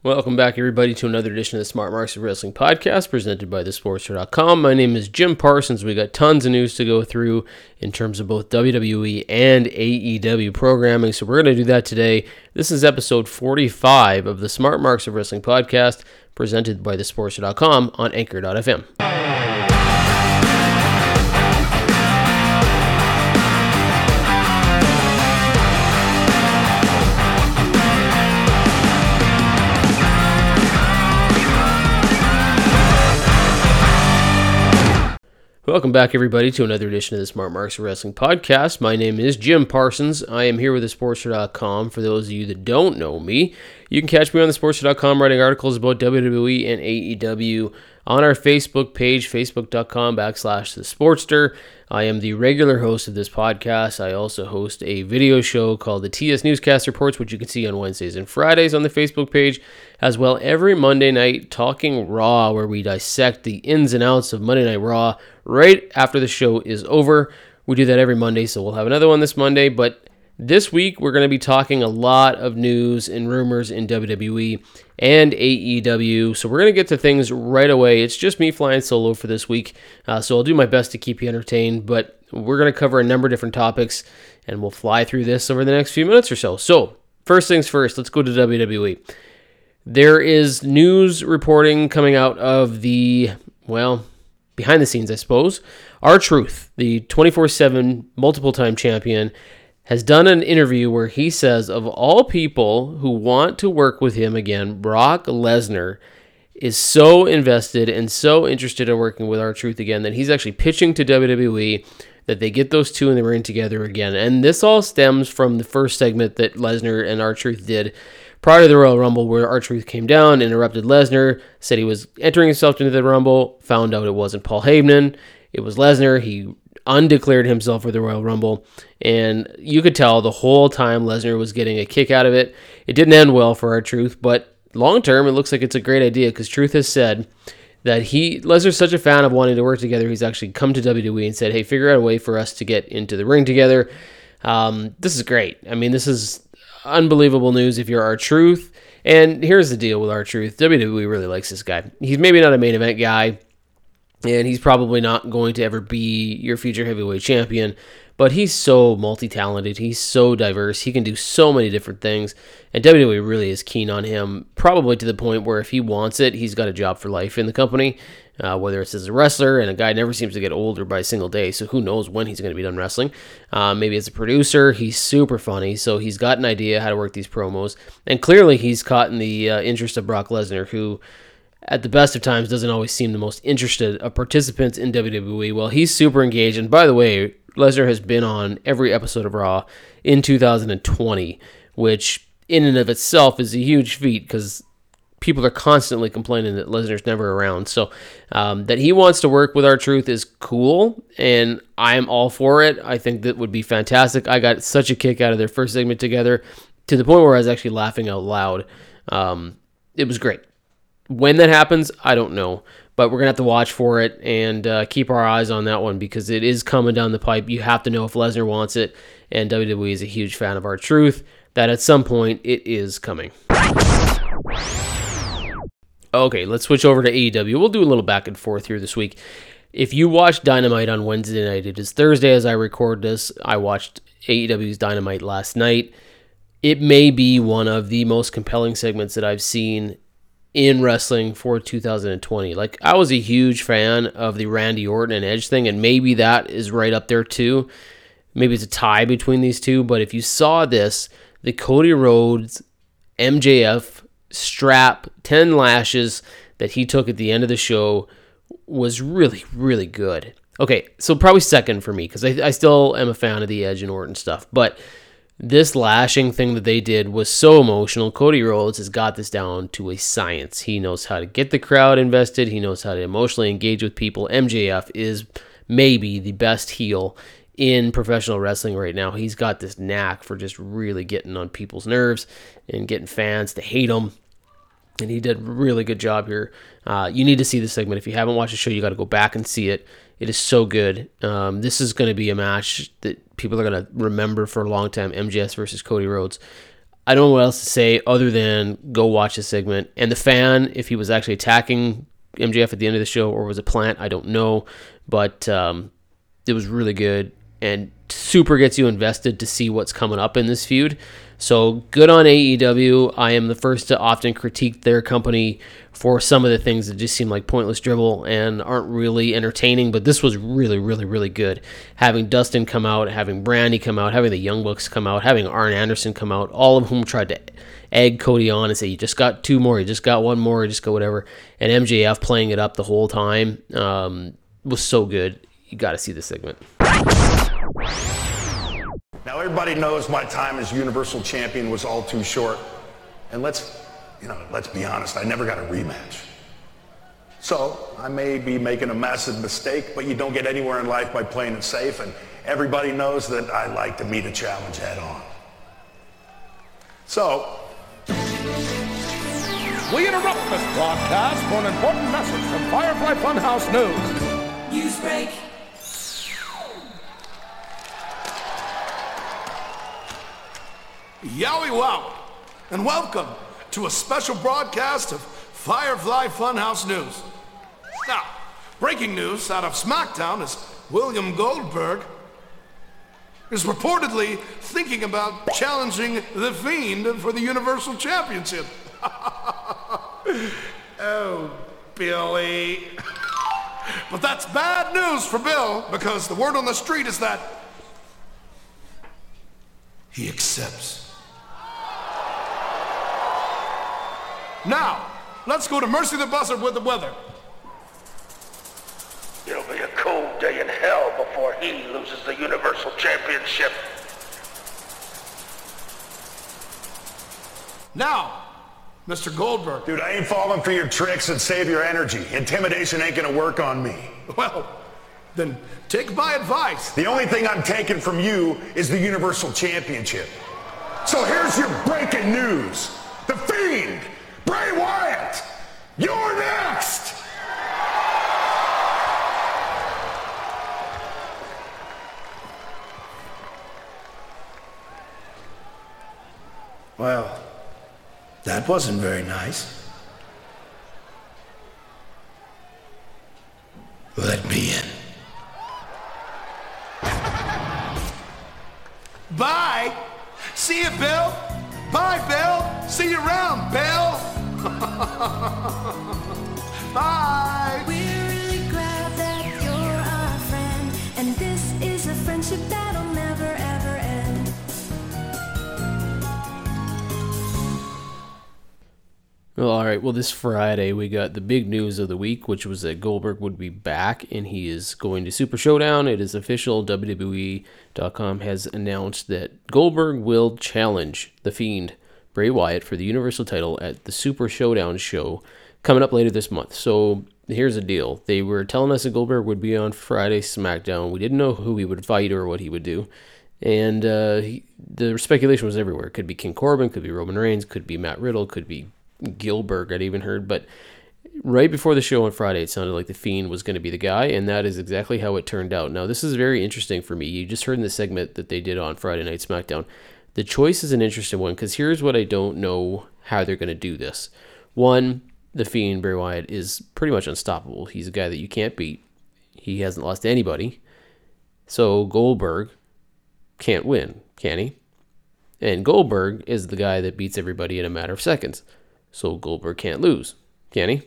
Welcome back, everybody, to another edition of the Smart Marks of Wrestling podcast presented by thesportster.com. My name is Jim Parsons. We got tons of news to go through in terms of both WWE and AEW programming, so we're going to do that today. This is episode 45 of the Smart Marks of Wrestling podcast presented by thesportster.com on Anchor.fm. Welcome back, everybody, to another edition of the Smart Marks of Wrestling podcast. My name is Jim Parsons. I am here with thesportster.com. For those of you that don't know me, you can catch me on thesportster.com writing articles about WWE and AEW on our Facebook page, facebook.com/thesportster. I am the regular host of this podcast. I also host a video show called the TS Newscast Reports, which you can see on Wednesdays and Fridays on the Facebook page, as well every Monday night, Talking Raw, where we dissect the ins and outs of Monday Night Raw right after the show is over. We do that every Monday, so we'll have another one this Monday, but this week, we're going to be talking a lot of news and rumors in WWE and AEW, so we're going to get to things right away. It's just me flying solo for this week, so I'll do my best to keep you entertained, but we're going to cover a number of different topics, and we'll fly through this over the next few minutes or so. So, first things first, let's go to WWE. There is news reporting coming out of the, behind the scenes, I suppose. R-Truth, the 24/7 multiple-time champion, has done an interview where he says of all people who want to work with him again, Brock Lesnar is so invested and so interested in working with R-Truth again that he's actually pitching to WWE that they get those two in the ring together again. And this all stems from the first segment that Lesnar and R-Truth did prior to the Royal Rumble, where R-Truth came down, interrupted Lesnar, said he was entering himself into the Rumble, found out it wasn't Paul Heyman, it was Lesnar. He undeclared himself for the Royal Rumble, and you could tell the whole time Lesnar was getting a kick out of it. It didn't end well for R-Truth, but long term, it looks like it's a great idea because Truth has said that Lesnar's such a fan of wanting to work together, he's actually come to WWE and said, hey, figure out a way for us to get into the ring together. This is great. I mean, this is unbelievable news if you're R-Truth, and here's the deal with R-Truth. WWE really likes this guy. He's maybe not a main event guy, and he's probably not going to ever be your future heavyweight champion, but he's so multi-talented, he's so diverse, he can do so many different things, and WWE really is keen on him, probably to the point where if he wants it, he's got a job for life in the company, whether it's as a wrestler, and a guy never seems to get older by a single day, so who knows when he's going to be done wrestling. Maybe as a producer, he's super funny, so he's got an idea how to work these promos, and clearly he's caught in the interest of Brock Lesnar, who at the best of times doesn't always seem the most interested of participants in WWE. Well, he's super engaged, and by the way, Lesnar has been on every episode of Raw in 2020, which in and of itself is a huge feat because people are constantly complaining that Lesnar's never around. So that he wants to work with R-Truth is cool, and I'm all for it. I think that would be fantastic. I got such a kick out of their first segment together to the point where I was actually laughing out loud. It was great. When that happens, I don't know, but we're going to have to watch for it and keep our eyes on that one because it is coming down the pipe. You have to know if Lesnar wants it, and WWE is a huge fan of R-Truth, that at some point it is coming. Okay, let's switch over to AEW. We'll do a little back and forth here this week. If you watched Dynamite on Wednesday night, it is Thursday as I record this. I watched AEW's Dynamite last night. It may be one of the most compelling segments that I've seen in wrestling for 2020. Like, I was a huge fan of the Randy Orton and Edge thing, and maybe that is right up there too. Maybe it's a tie between these two, but if you saw this, the Cody Rhodes MJF strap 10 lashes that he took at the end of the show was really, really good. Okay, so probably second for me, because I still am a fan of the Edge and Orton stuff, but this lashing thing that they did was so emotional. Cody Rhodes has got this down to a science. He knows how to get the crowd invested. He knows how to emotionally engage with people. MJF is maybe the best heel in professional wrestling right now. He's got this knack for just really getting on people's nerves and getting fans to hate him. And he did a really good job here. You need to see this segment. If you haven't watched the show, you got to go back and see it. It is so good. This is going to be a match that people are going to remember for a long time, MJF versus Cody Rhodes. I don't know what else to say other than go watch this segment. And the fan, if he was actually attacking MJF at the end of the show or was a plant, I don't know. But it was really good and super gets you invested to see what's coming up in this feud. So good on AEW. I am the first to often critique their company for some of the things that just seem like pointless dribble and aren't really entertaining, but this was really, really, really good. Having Dustin come out, having Brandy come out, having the Young Bucks come out, having Arn Anderson come out, all of whom tried to egg Cody on and say, you just got 2 more, you just got 1 more, you just got whatever. And MJF playing it up the whole time was so good. You got to see this segment. Now, everybody knows my time as Universal Champion was all too short. And let's be honest, I never got a rematch. So, I may be making a massive mistake, but you don't get anywhere in life by playing it safe, and everybody knows that I like to meet a challenge head on. So, we interrupt this broadcast for an important message from Firefly Funhouse News. Newsbreak. Yowie wow, and welcome to a special broadcast of Firefly Funhouse News. Now, breaking news out of SmackDown is William Goldberg is reportedly thinking about challenging The Fiend for the Universal Championship. Oh, Billy. But that's bad news for Bill, because the word on the street is that he accepts. Now, let's go to Mercy the Buzzard with the weather. It'll be a cold day in hell before he loses the Universal Championship. Now, Mr. Goldberg. dude, I ain't falling for your tricks and save your energy. Intimidation ain't gonna work on me. Well, then take my advice. The only thing I'm taking from you is the Universal Championship. So here's your breaking news. The Fiend, Bray Wyatt, you're next! Well, that wasn't very nice. Let me in. Bye! See you, Bill! Bye, Bill! See you around, Bill! Bye! We're really glad that you're our friend, and this is a friendship that'll never ever end. Well, all right. Well, this Friday, we got the big news of the week, which was that Goldberg would be back, and he is going to Super Showdown. It is official. WWE.com has announced that Goldberg will challenge The Fiend, Bray Wyatt, for the Universal title at the Super Showdown show coming up later this month. So here's the deal. They were telling us that Goldberg would be on Friday SmackDown. We didn't know who he would fight or what he would do. And the speculation was everywhere. Could be King Corbin, could be Roman Reigns, could be Matt Riddle, could be Gilbert, I'd even heard. But right before the show on Friday, it sounded like The Fiend was going to be the guy, and that is exactly how it turned out. Now, this is very interesting for me. You just heard in the segment that they did on Friday Night SmackDown. The choice is an interesting one, because here's what I don't know how they're going to do this. One, The Fiend, Bray Wyatt, is pretty much unstoppable. He's a guy that you can't beat. He hasn't lost to anybody. So Goldberg can't win, can he? And Goldberg is the guy that beats everybody in a matter of seconds. So Goldberg can't lose, can he?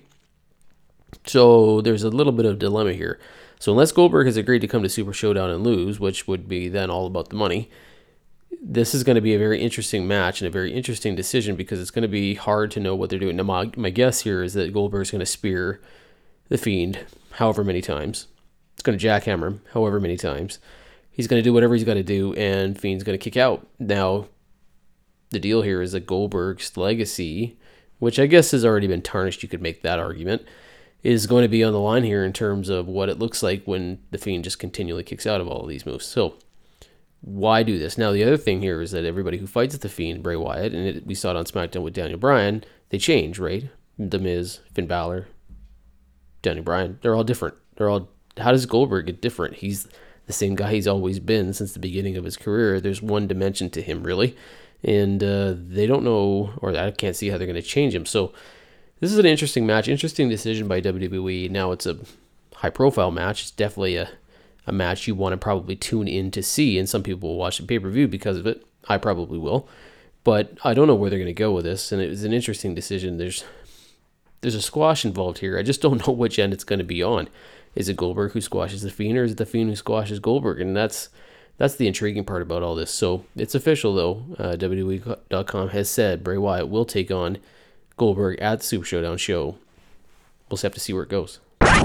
So there's a little bit of dilemma here. So unless Goldberg has agreed to come to Super Showdown and lose, which would be then all about the money, this is going to be a very interesting match and a very interesting decision, because it's going to be hard to know what they're doing. Now, my guess here is that Goldberg's going to spear The Fiend however many times. It's going to jackhammer him however many times. He's going to do whatever he's got to do, and Fiend's going to kick out. Now, the deal here is that Goldberg's legacy, which I guess has already been tarnished, you could make that argument, is going to be on the line here in terms of what it looks like when The Fiend just continually kicks out of all of these moves. So, why do this? Now, the other thing here is that everybody who fights The Fiend, Bray Wyatt, and we saw it on SmackDown with Daniel Bryan, they change, right? The Miz, Finn Balor, Daniel Bryan, they're all different. How does Goldberg get different? He's the same guy he's always been since the beginning of his career. There's one dimension to him, really. and they don't know, or I can't see how they're going to change him. So this is an interesting match, interesting decision by WWE. Now it's a high-profile match. It's definitely a match you want to probably tune in to see, and some people will watch the pay-per-view because of it. I probably will, but I don't know where they're going to go with this, and it was an interesting decision. There's a squash involved here. I just don't know which end it's going to be on. Is it Goldberg who squashes The Fiend, or is it The Fiend who squashes Goldberg? And that's the intriguing part about all this. So it's official, though. WWE.com has said Bray Wyatt will take on Goldberg at the Super Showdown show. We'll just have to see where it goes.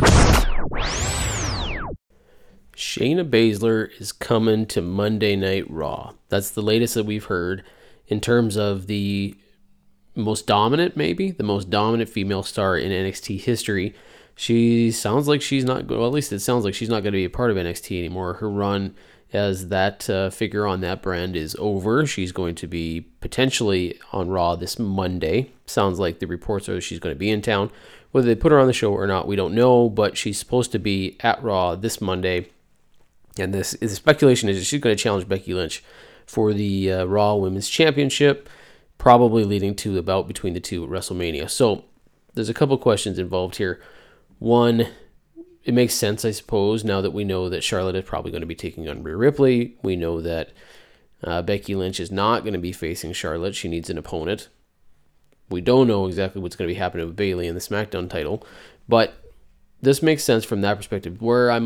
Shayna Baszler is coming to Monday Night Raw. That's the latest that we've heard in terms of the most dominant, maybe the most dominant female star in NXT history. She sounds like she's not, well, at least it sounds like she's not going to be a part of NXT anymore. Her run as that figure on that brand is over. She's going to be potentially on Raw this Monday. Sounds like the reports are she's going to be in town. Whether they put her on the show or not, we don't know, but she's supposed to be at Raw this Monday. And the speculation is that she's going to challenge Becky Lynch for the Raw Women's Championship, probably leading to a bout between the two at WrestleMania. So there's a couple questions involved here. One, it makes sense, I suppose, now that we know that Charlotte is probably going to be taking on Rhea Ripley. We know that Becky Lynch is not going to be facing Charlotte. She needs an opponent. We don't know exactly what's going to be happening with Bayley in the SmackDown title, but this makes sense from that perspective. Where I'm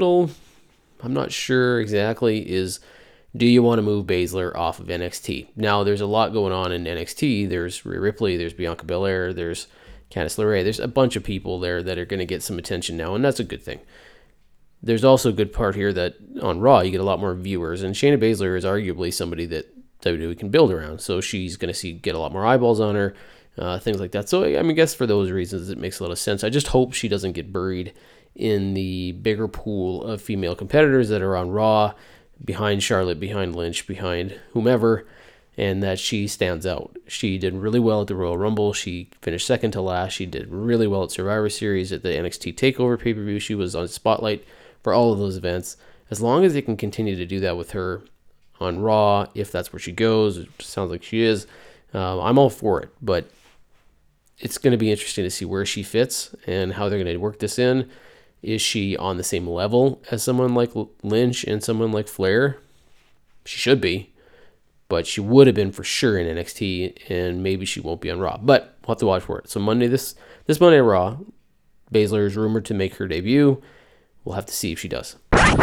not sure exactly is, do you want to move Baszler off of NXT? Now, there's a lot going on in NXT. There's Rhea Ripley, there's Bianca Belair, there's Candice LeRae. There's a bunch of people there that are going to get some attention now, and that's a good thing. There's also a good part here that on Raw, you get a lot more viewers, and Shayna Baszler is arguably somebody that WWE can build around, so she's going to get a lot more eyeballs on her, things like that. So, I mean, I guess for those reasons, it makes a lot of sense. I just hope she doesn't get buried in the bigger pool of female competitors that are on Raw, behind Charlotte, behind Lynch, behind whomever, and that she stands out. She did really well at the Royal Rumble. She finished second to last. She did really well at Survivor Series, at the NXT TakeOver pay-per-view. She was on Spotlight for all of those events. As long as they can continue to do that with her on Raw, if that's where she goes, it sounds like she is, I'm all for it. But it's going to be interesting to see where she fits and how they're going to work this in. Is she on the same level as someone like Lynch and someone like Flair? She should be, but she would have been for sure in NXT, and maybe she won't be on Raw. But we'll have to watch for it. So Monday, this Monday Raw, Baszler is rumored to make her debut. We'll have to see if she does.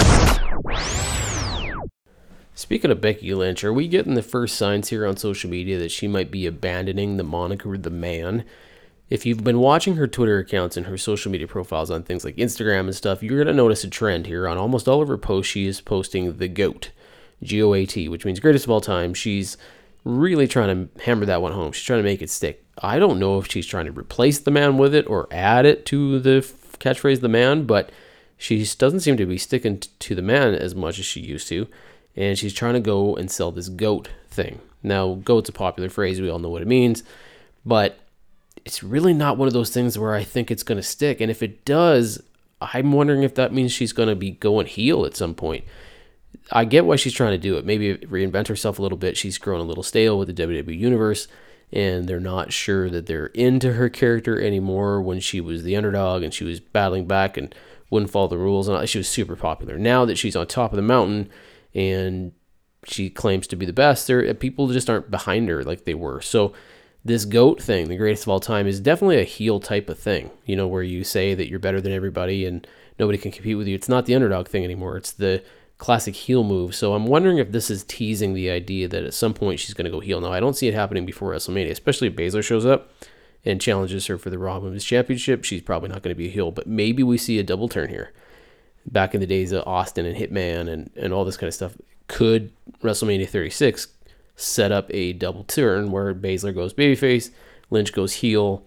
Speaking of Becky Lynch, are we getting the first signs here on social media that she might be abandoning the moniker The Man? If you've been watching her Twitter accounts and her social media profiles on things like Instagram and stuff, you're going to notice a trend here. On almost all of her posts, she is posting the GOAT, G-O-A-T, which means greatest of all time. She's really trying to hammer that one home. She's trying to make it stick. I don't know if she's trying to replace The Man with it or add it to the catchphrase The Man, but she doesn't seem to be sticking to The Man as much as she used to, and she's trying to go and sell this GOAT thing. Now, GOAT's a popular phrase. We all know what it means, but it's really not one of those things where I think it's going to stick. And if it does, I'm wondering if that means she's going to be going heel at some point. I get why she's trying to do it. Maybe reinvent herself a little bit. She's grown a little stale with the WWE Universe, and they're not sure that they're into her character anymore. When she was the underdog and she was battling back and wouldn't follow the rules, and she was super popular. Now that she's on top of the mountain and she claims to be the best, people just aren't behind her like they were. So this GOAT thing, the greatest of all time, is definitely a heel type of thing, you know, where you say that you're better than everybody and nobody can compete with you. It's not the underdog thing anymore. It's the classic heel move. So I'm wondering if this is teasing the idea that at some point she's going to go heel. Now, I don't see it happening before WrestleMania, especially if Baszler shows up and challenges her for the Raw Women's Championship. She's probably not going to be a heel, but maybe we see a double turn here. Back in the days of Austin and Hitman and all this kind of stuff, could WrestleMania 36 set up a double turn where Baszler goes babyface, Lynch goes heel?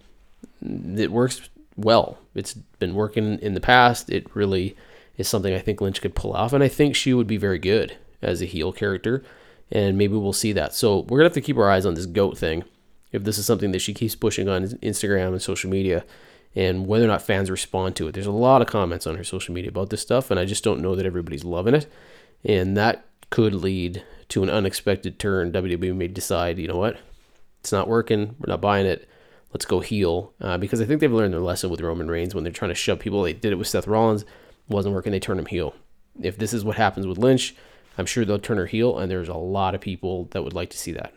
It works well. It's been working in the past. It really is something I think Lynch could pull off, and I think she would be very good as a heel character, and maybe we'll see that. So we're going to have to keep our eyes on this GOAT thing, if this is something that she keeps pushing on Instagram and social media, and whether or not fans respond to it. There's a lot of comments on her social media about this stuff, and I just don't know that everybody's loving it, and that could lead to an unexpected turn, WWE may decide, you know what, it's not working, we're not buying it, let's go heel. Because I think they've learned their lesson with Roman Reigns when they're trying to shove people. They did it with Seth Rollins, wasn't working, they turned him heel. If this is what happens with Lynch, I'm sure they'll turn her heel, and there's a lot of people that would like to see that.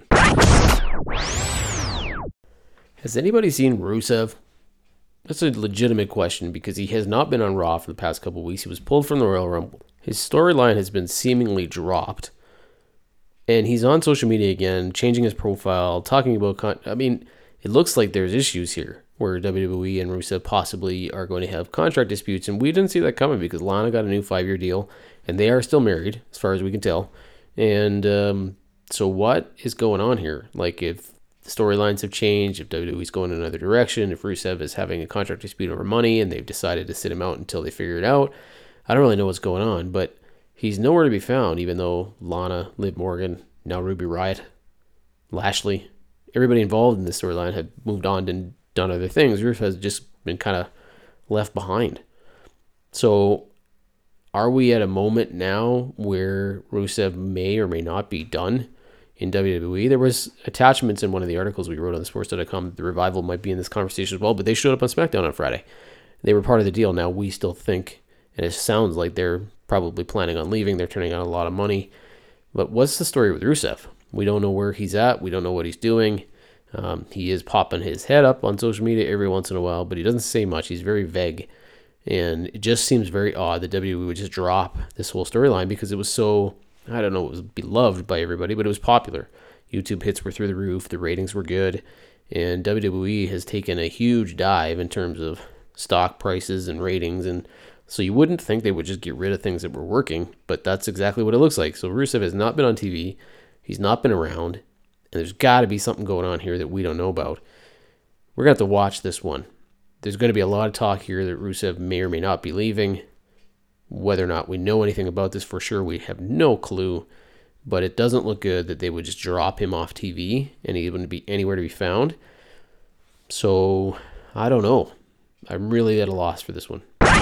Has anybody seen Rusev? That's a legitimate question because he has not been on Raw for the past couple weeks. He was pulled from the Royal Rumble. His storyline has been seemingly dropped. And he's on social media again, changing his profile, talking about... it looks like there's issues here where WWE and Rusev possibly are going to have contract disputes. And we didn't see that coming because Lana got a new 5-year deal. And they are still married, as far as we can tell. And so what is going on here? Like, if the storylines have changed, if WWE's going in another direction, if Rusev is having a contract dispute over money and they've decided to sit him out until they figure it out, I don't really know what's going on. But he's nowhere to be found, even though Lana, Liv Morgan, now Ruby Riott, Lashley, everybody involved in this storyline have moved on and done other things. Rusev has just been kind of left behind. So are we at a moment now where Rusev may or may not be done in WWE? There was attachments in one of the articles we wrote on the sports.com. The Revival might be in this conversation as well, but they showed up on SmackDown on Friday. They were part of the deal. Now we still think, and it sounds like they're probably planning on leaving. They're turning out a lot of money. But what's the story with Rusev? We don't know where he's at. We don't know what he's doing. He is popping his head up on social media every once in a while, but he doesn't say much. He's very vague. And it just seems very odd that WWE would just drop this whole storyline because it was so, I don't know, it was beloved by everybody, but it was popular. YouTube hits were through the roof. The ratings were good. And WWE has taken a huge dive in terms of stock prices and ratings. And so you wouldn't think they would just get rid of things that were working, but that's exactly what it looks like. So Rusev has not been on TV. He's not been around. And there's got to be something going on here that we don't know about. We're going to have to watch this one. There's going to be a lot of talk here that Rusev may or may not be leaving. Whether or not we know anything about this for sure, we have no clue. But it doesn't look good that they would just drop him off TV and he wouldn't be anywhere to be found. So, I don't know. I'm really at a loss for this one.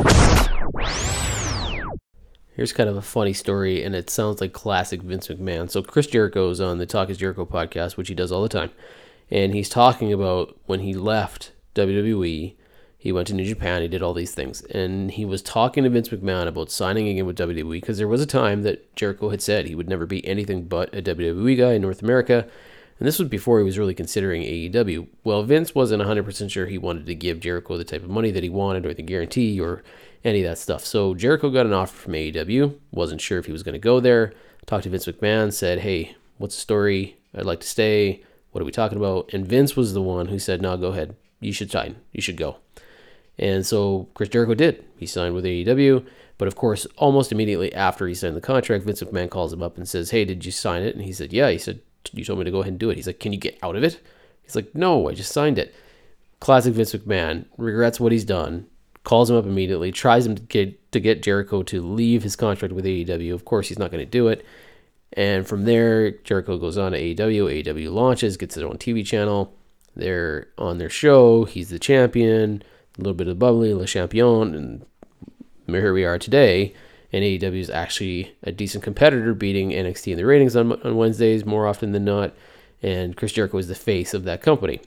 Here's kind of a funny story, and it sounds like classic Vince McMahon. So Chris Jericho is on the Talk is Jericho podcast, which he does all the time. And he's talking about when he left WWE, he went to New Japan, he did all these things. And he was talking to Vince McMahon about signing again with WWE because there was a time that Jericho had said he would never be anything but a WWE guy in North America. And this was before he was really considering AEW. Well, Vince wasn't 100% sure he wanted to give Jericho the type of money that he wanted or the guarantee or any of that stuff. So Jericho got an offer from AEW, wasn't sure if he was going to go there, talked to Vince McMahon, said, hey, what's the story? I'd like to stay. What are we talking about? And Vince was the one who said, no, go ahead. You should sign. You should go. And so Chris Jericho did. He signed with AEW. But of course, almost immediately after he signed the contract, Vince McMahon calls him up and says, hey, did you sign it? And he said, yeah. He said, you told me to go ahead and do it. He's like, can you get out of it? He's like, no, I just signed it. Classic Vince McMahon. Regrets what he's done. Calls him up immediately. Tries him to get Jericho to leave his contract with AEW. Of course, he's not going to do it. And from there, Jericho goes on to AEW. AEW launches, gets their own TV channel. They're on their show. He's the champion. A little bit of bubbly, Le Champion. And here we are today. And AEW is actually a decent competitor, beating NXT in the ratings on Wednesdays more often than not. And Chris Jericho is the face of that company.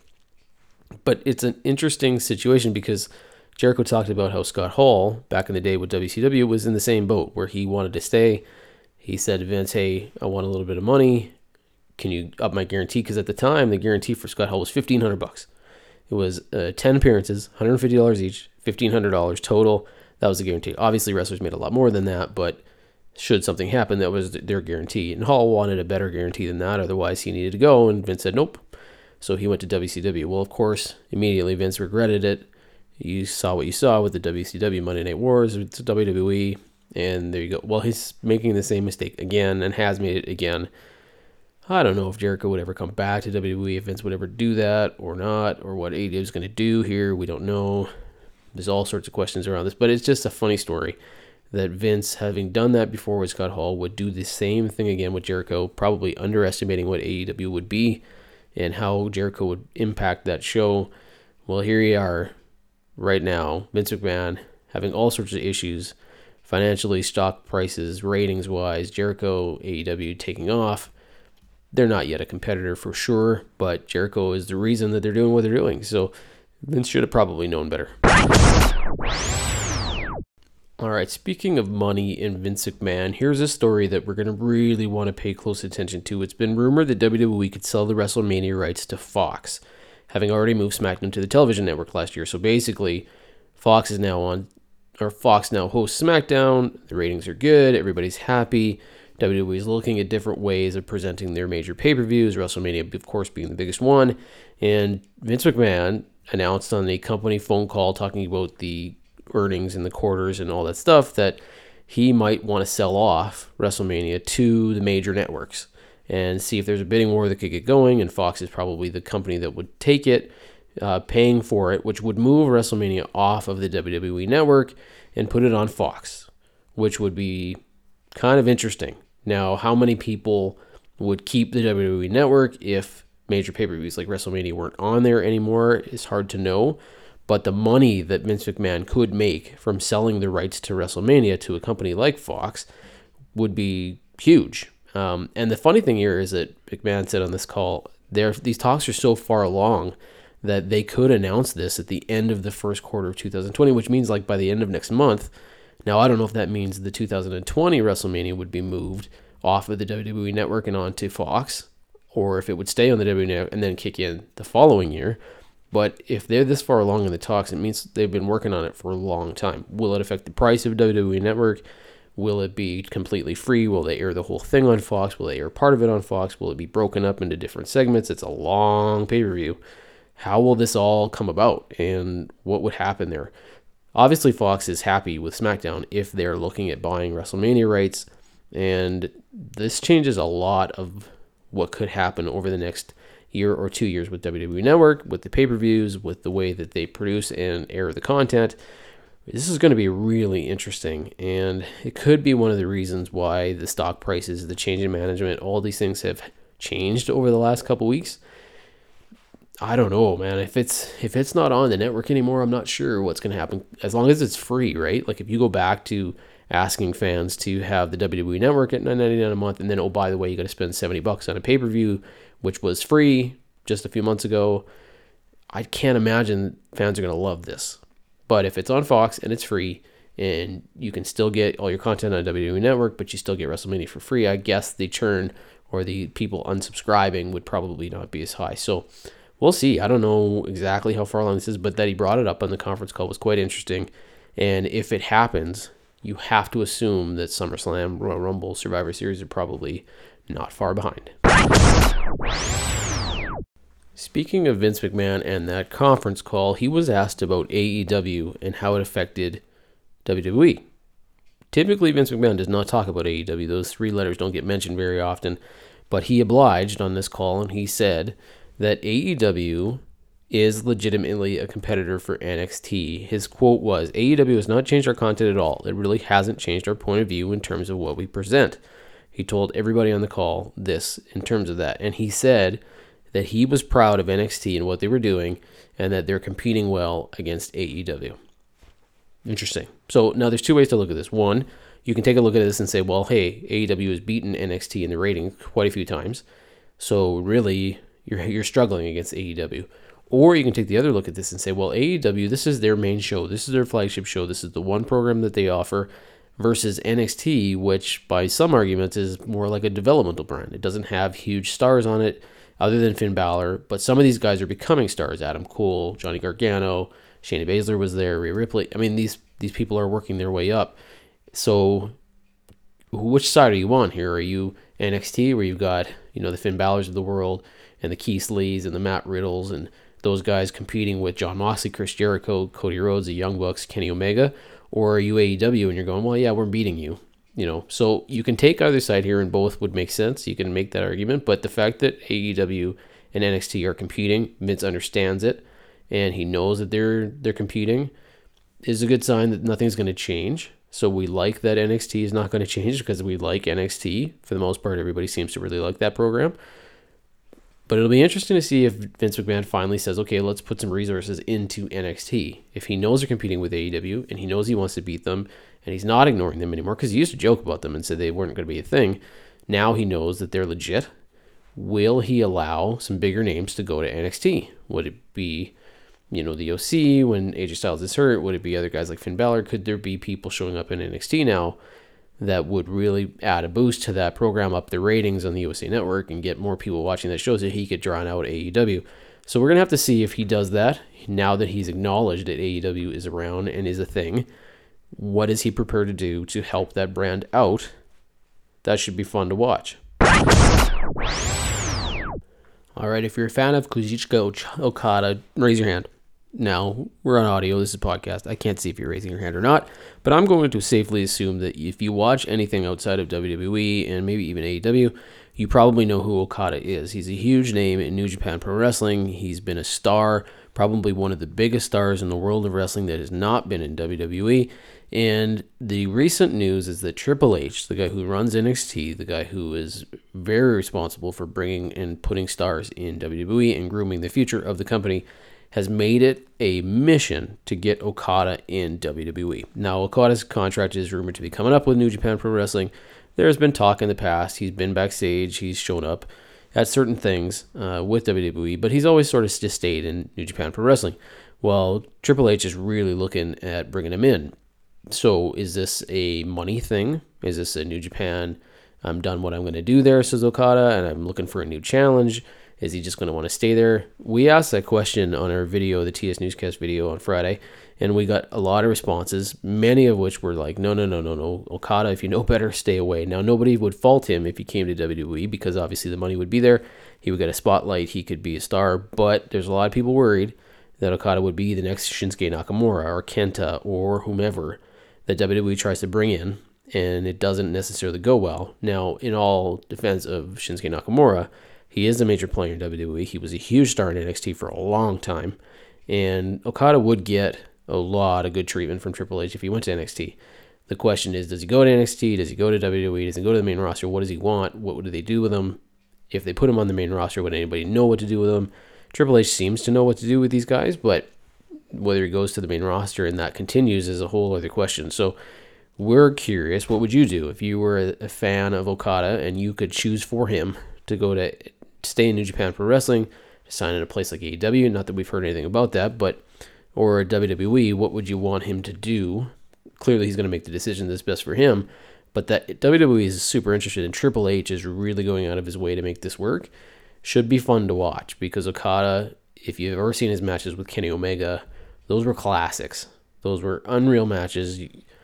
But it's an interesting situation because Jericho talked about how Scott Hall, back in the day with WCW, was in the same boat where he wanted to stay. He said to Vince, hey, I want a little bit of money. Can you up my guarantee? Because at the time, the guarantee for Scott Hall was $1,500. It was 10 appearances, $150 each, $1,500 total. That was the guarantee. Obviously, wrestlers made a lot more than that, but should something happen, that was their guarantee. And Hall wanted a better guarantee than that. Otherwise, he needed to go, and Vince said nope. So he went to WCW. Well, of course, immediately Vince regretted it. You saw what you saw with the WCW Monday Night Wars. It's WWE, and there you go. Well, he's making the same mistake again and has made it again. I don't know if Jericho would ever come back to WWE, if Vince would ever do that or not, or what AEW is going to do here. We don't know. There's all sorts of questions around this, but it's just a funny story that Vince, having done that before with Scott Hall, would do the same thing again with Jericho, probably underestimating what AEW would be and how Jericho would impact that show. Well, here we are right now, Vince McMahon having all sorts of issues, financially, stock prices, ratings-wise, Jericho, AEW taking off. They're not yet a competitor for sure, but Jericho is the reason that they're doing what they're doing. So Vince should have probably known better. All right, speaking of money and Vince McMahon, here's a story that we're going to really want to pay close attention to. It's been rumored that WWE could sell the WrestleMania rights to Fox, having already moved SmackDown to the television network last year. So basically, Fox now hosts SmackDown. The ratings are good. Everybody's happy. WWE is looking at different ways of presenting their major pay-per-views, WrestleMania, of course, being the biggest one. And Vince McMahon announced on a company phone call talking about the earnings and the quarters and all that stuff that he might want to sell off WrestleMania to the major networks and see if there's a bidding war that could get going. And Fox is probably the company that would take it, paying for it, which would move WrestleMania off of the WWE network and put it on Fox, which would be kind of interesting. Now, how many people would keep the WWE network if major pay-per-views like WrestleMania weren't on there anymore is hard to know. But the money that Vince McMahon could make from selling the rights to WrestleMania to a company like Fox would be huge. And the funny thing here is that McMahon said on this call, these talks are so far along that they could announce this at the end of the first quarter of 2020, which means like by the end of next month. Now, I don't know if that means the 2020 WrestleMania would be moved off of the WWE network and onto Fox, or if it would stay on the WWE network and then kick in the following year. But if they're this far along in the talks, it means they've been working on it for a long time. Will it affect the price of WWE Network? Will it be completely free? Will they air the whole thing on Fox? Will they air part of it on Fox? Will it be broken up into different segments? It's a long pay-per-view. How will this all come about? And what would happen there? Obviously, Fox is happy with SmackDown if they're looking at buying WrestleMania rights. And this changes a lot of what could happen over the next year or 2 years with WWE Network, with the pay-per-views, with the way that they produce and air the content. This is going to be really interesting, and it could be one of the reasons why the stock prices, the change in management, all these things have changed over the last couple weeks. I don't know, man. If it's not on the network anymore, I'm not sure what's going to happen. As long as it's free, right? Like if you go back to asking fans to have the WWE Network at $9.99 a month, and then, oh, by the way, you got to spend $70 on a pay-per-view, which was free just a few months ago. I can't imagine fans are going to love this. But if it's on Fox and it's free and you can still get all your content on WWE Network, but you still get WrestleMania for free, I guess the churn or the people unsubscribing would probably not be as high. So we'll see. I don't know exactly how far along this is, but that he brought it up on the conference call was quite interesting. And if it happens, you have to assume that SummerSlam, Royal Rumble, Survivor Series are probably not far behind. Speaking of Vince McMahon and that conference call, he was asked about AEW and how it affected WWE. Typically, Vince McMahon does not talk about AEW. Those three letters don't get mentioned very often. But he obliged on this call, and he said that AEW is legitimately a competitor for NXT. His quote was, "AEW has not changed our content at all. It really hasn't changed our point of view in terms of what we present." He told everybody on the call this in terms of that. And he said that he was proud of NXT and what they were doing and that they're competing well against AEW. Interesting. So now there's two ways to look at this. One, you can take a look at this and say, well, hey, AEW has beaten NXT in the ratings quite a few times. So really, you're struggling against AEW. Or you can take the other look at this and say, well, AEW, this is their main show. This is their flagship show. This is the one program that they offer versus NXT, which by some arguments is more like a developmental brand. It doesn't have huge stars on it other than Finn Balor, but some of these guys are becoming stars. Adam Cole, Johnny Gargano, Shayna Baszler was there, Rhea Ripley. I mean, these people are working their way up. So which side are you on here? Are you NXT, where you've got, the Finn Balors of the world and the Keith Lees and the Matt Riddles and those guys competing with Jon Moxley, Chris Jericho, Cody Rhodes, the Young Bucks, Kenny Omega? Or are you AEW and you're going, well, yeah, we're beating you? So you can take either side here and both would make sense. You can make that argument. But the fact that AEW and NXT are competing, Vince understands it, and he knows that they're competing, is a good sign that nothing's going to change. So we like that NXT is not going to change because we like NXT. For the most part, everybody seems to really like that program. But it'll be interesting to see if Vince McMahon finally says, okay, let's put some resources into NXT. If he knows they're competing with AEW and he knows he wants to beat them and he's not ignoring them anymore, because he used to joke about them and said they weren't going to be a thing. Now he knows that they're legit. Will he allow some bigger names to go to NXT? Would it be, the OC when AJ Styles is hurt? Would it be other guys like Finn Balor? Could there be people showing up in NXT now that would really add a boost to that program, up the ratings on the USA Network, and get more people watching that show so he could drown out AEW? So we're going to have to see if he does that now that he's acknowledged that AEW is around and is a thing. What is he prepared to do to help that brand out? That should be fun to watch. All right, if you're a fan of Kazuchika Okada, raise your hand. Now, we're on audio, this is a podcast. I can't see if you're raising your hand or not, but I'm going to safely assume that if you watch anything outside of WWE and maybe even AEW, you probably know who Okada is. He's a huge name in New Japan Pro Wrestling. He's been a star, probably one of the biggest stars in the world of wrestling that has not been in WWE. And the recent news is that Triple H, the guy who runs NXT, the guy who is very responsible for bringing and putting stars in WWE and grooming the future of the company, has made it a mission to get Okada in WWE. Now, Okada's contract is rumored to be coming up with New Japan Pro Wrestling. There's been talk in the past. He's been backstage. He's shown up at certain things with WWE, but he's always sort of just stayed in New Japan Pro Wrestling. Well, Triple H is really looking at bringing him in. So is this a money thing? Is this a New Japan, I'm done what I'm going to do there, says Okada, and I'm looking for a new challenge? Is he just going to want to stay there? We asked that question on our video, the TS Newscast video on Friday, and we got a lot of responses, many of which were like, no, Okada, if you know better, stay away. Now, nobody would fault him if he came to WWE because obviously the money would be there. He would get a spotlight. He could be a star, but there's a lot of people worried that Okada would be the next Shinsuke Nakamura or Kenta or whomever that WWE tries to bring in, and it doesn't necessarily go well. Now, in all defense of Shinsuke Nakamura, he is a major player in WWE. He was a huge star in NXT for a long time. And Okada would get a lot of good treatment from Triple H if he went to NXT. The question is, does he go to NXT? Does he go to WWE? Does he go to the main roster? What does he want? What do they do with him? If they put him on the main roster, would anybody know what to do with him? Triple H seems to know what to do with these guys, but whether he goes to the main roster and that continues is a whole other question. So we're curious, what would you do if you were a fan of Okada and you could choose for him to go to stay in New Japan Pro Wrestling, to sign in a place like AEW, not that we've heard anything about that, but or WWE, what would you want him to do? Clearly he's going to make the decision that's best for him, but that WWE is super interested and Triple H is really going out of his way to make this work. Should be fun to watch because Okada, if you've ever seen his matches with Kenny Omega, those were classics. Those were unreal matches,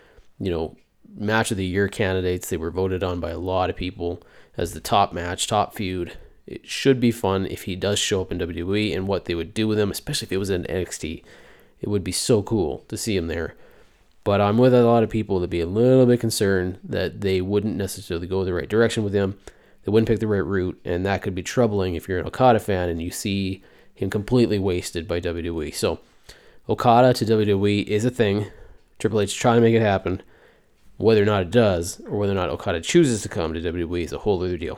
match of the year candidates. They were voted on by a lot of people as the top match, top feud. It should be fun if he does show up in WWE and what they would do with him, especially if it was in NXT. It would be so cool to see him there. But I'm with a lot of people that be a little bit concerned that they wouldn't necessarily go the right direction with him. They wouldn't pick the right route, and that could be troubling if you're an Okada fan and you see him completely wasted by WWE. So Okada to WWE is a thing. Triple H is trying to make it happen. Whether or not it does, or whether or not Okada chooses to come to WWE is a whole other deal.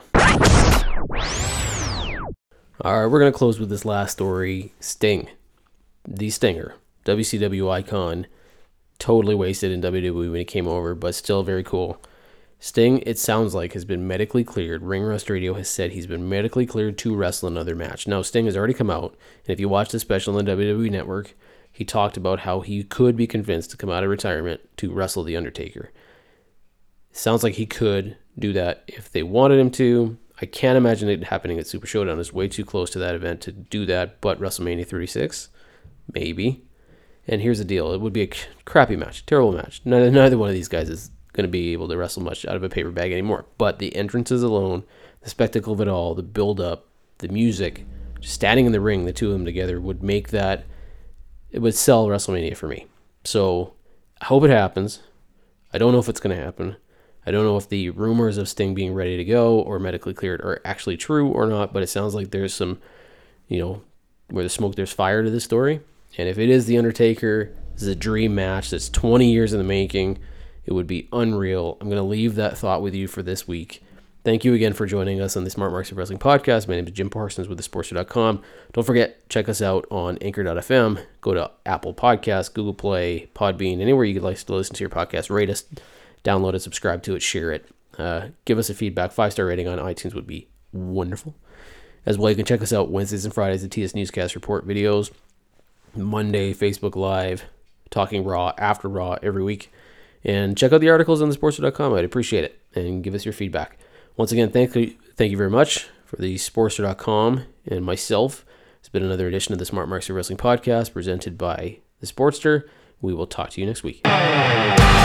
All right, we're going to close with this last story. Sting. The Stinger. WCW icon. Totally wasted in WWE when he came over, but still very cool. Sting, it sounds like, has been medically cleared. Ring Rust Radio has said he's been medically cleared to wrestle another match. Now, Sting has already come out, and if you watch the special on the WWE Network, he talked about how he could be convinced to come out of retirement to wrestle The Undertaker. Sounds like he could do that if they wanted him to. I can't imagine it happening at Super Showdown. It's way too close to that event to do that, but WrestleMania 36, maybe. And here's the deal. It would be a crappy match, terrible match. Neither one of these guys is going to be able to wrestle much out of a paper bag anymore. But the entrances alone, the spectacle of it all, the build-up, the music, just standing in the ring, the two of them together, would make that, it would sell WrestleMania for me. So I hope it happens. I don't know if it's going to happen. I don't know if the rumors of Sting being ready to go or medically cleared are actually true or not, but it sounds like there's some, where there's smoke, there's fire to this story. And if it is The Undertaker, this is a dream match that's 20 years in the making. It would be unreal. I'm going to leave that thought with you for this week, Thank you again for joining us on the Smart Marks of Wrestling podcast. My name is Jim Parsons with thesportster.com. Don't forget, check us out on Anchor.fm. Go to Apple Podcasts, Google Play, Podbean, anywhere you'd like to listen to your podcast. Rate us, download it, subscribe to it, share it. Give us a feedback. 5-star rating on iTunes would be wonderful. As well, you can check us out Wednesdays and Fridays, the TS Newscast Report videos. Monday, Facebook Live, Talking Raw, After Raw every week. And check out the articles on thesportster.com. I'd appreciate it. And give us your feedback. Once again, thank you very much for the Sportster.com and myself. It's been another edition of the Smart Marks of Wrestling podcast presented by the Sportster. We will talk to you next week.